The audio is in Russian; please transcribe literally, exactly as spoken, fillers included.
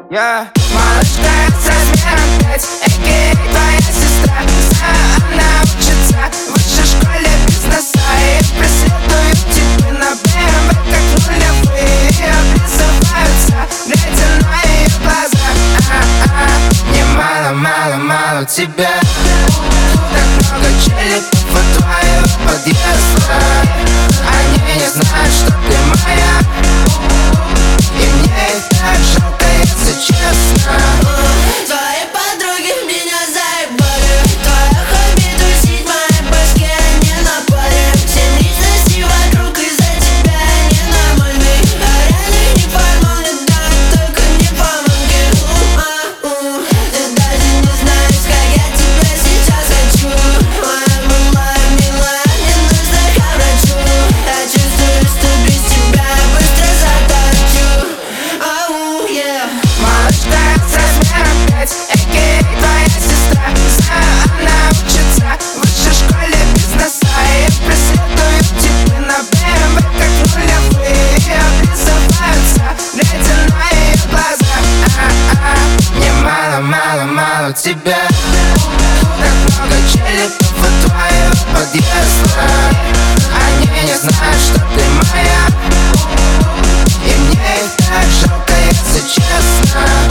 Yeah. Малышка с размером пять, эй, твоя сестра. Знаю, она учится в высшей школе бизнеса и преследуют типы на бэ эм вэ как нулевые. И облизываются, глядя на ее глаза. А-а, мне мало, мало, мало тебя. Так много челиков у твоего подъезда. Они не знают, что ты моя. И мне их так жалко, если честно. Твои подруги меня заебали. Твое хобби тусить в моей башке, а не на паре. Все личности вокруг из-за тебя ненормальный. А реально не поймал, не дай, только не помоги. У-а-у. Ты даже не знаешь, как я тебя сейчас хочу. Моя милая, милая, не нужно к врачу. Я чувствую, что без тебя быстро заточу. Ау, yeah. Малышка с размером пять, эй, твоя сестра. Знаю, она учится в высшей школе бизнеса и преследуют типы на бэ эм вэ как нулевые. И облизываются, глядя на ее глаза. А-а, мне мало, мало, мало тебя. Так много челиков у твоего подъезда. Они не знают, что ты моя. И мне их так жалко, если честно.